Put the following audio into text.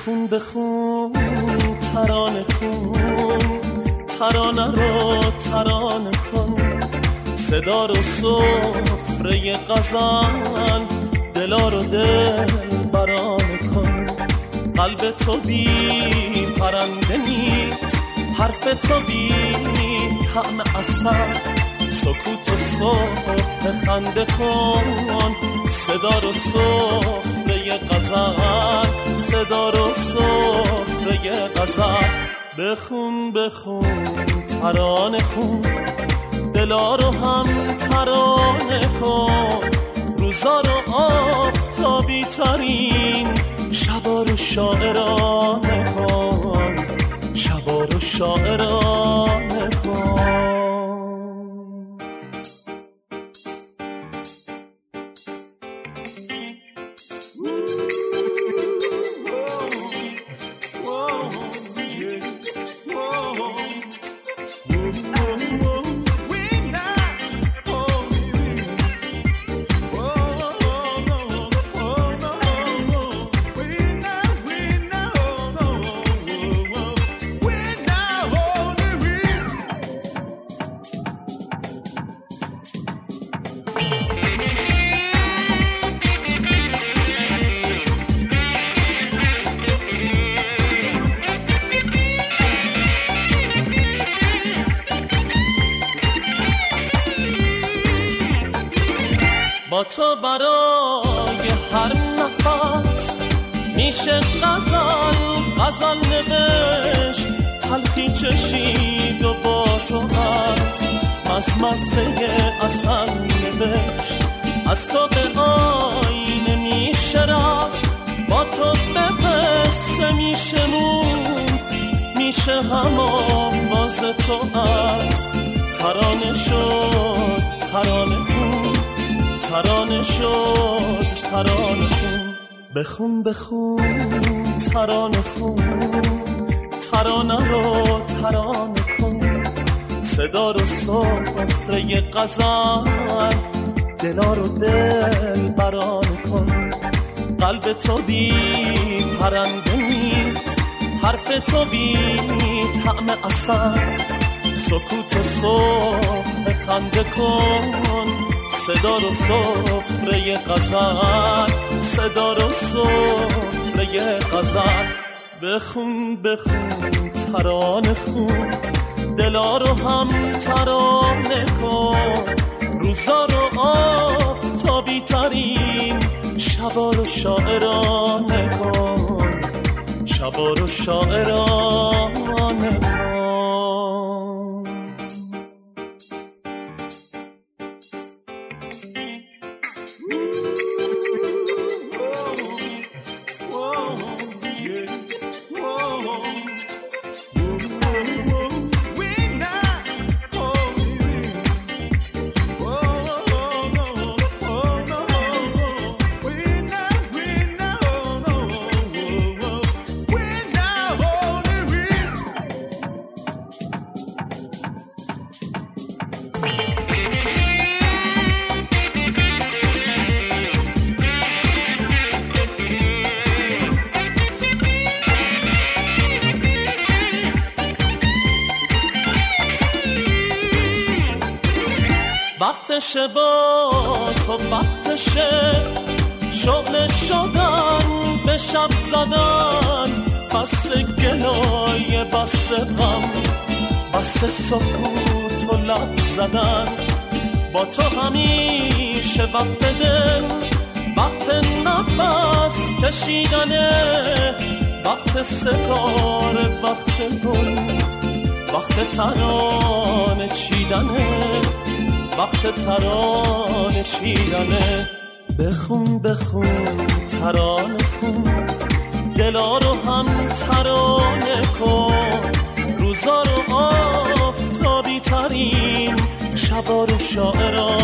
بخون بخون ترانه خون، ترانه رو ترانه کن، صدا رو سفره غزل، دلا رو دل برانه کن. قلب تو بی پرنده نیست، حرف تو بی طعم عسل، سکوت و صبح خنده کن، صدا رو سفره غزل، صدا رو سفره غزل. بخون بخون ترانه خون، دلا رو هم ترانه کن، روزا رو آفتابی ترین، شبا رو شاعرانه کن، شبا رو شاعرانه کن. با تو برای هر نفس میشه غزل نوشت، تلخی چشید و با تو از مزمزه عسل نوشت. از تو به آینه میشه رفت، با تو به قصه میشه مون، میشه هم آواز تو از ترانه شد ترانه خون، ترانه شد ترانه خون. بخون بخون ترانه خون، ترانه رو ترانه کن، صدا رو سفره غزل، دلا رو دل برانه کن. قلب تو بی پرنده نیست، حرف تو بی طعم عسل، سکوت و صبح خنده کن، صدا رو سفره غزل، صدا رو سفره غزل. بخون بخون ترانه خون، دلا رو هم ترانه کن، روزا رو آفتابی ترین، شبا رو شاعرانه کن، شبا رو شاعرانه کن. وقتشه با تو وقتشه، شغل شدن به شب زدن، بس گلای بس غم، بس سکوت و لب زدن. با تو همیشه وقت دل، وقت نفس کشیدنه، وقت ستاره، وقت گل، وقت ترانه چیدنه، وقت ترانه چیدنه. بخون بخون ترانه خون، دلا رو هم ترانه کن، روزا رو آفتابی ترین، شبا رو شاعرانه